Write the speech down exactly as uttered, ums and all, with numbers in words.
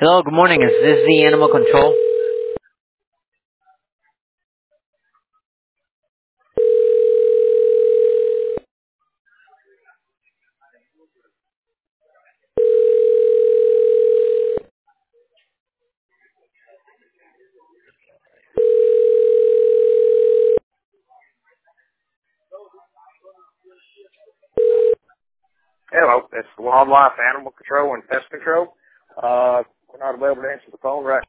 Hello, good morning. Is this the animal control? Hello, it's Wildlife Animal Control and Pest Control. Uh, we're not available to answer the phone right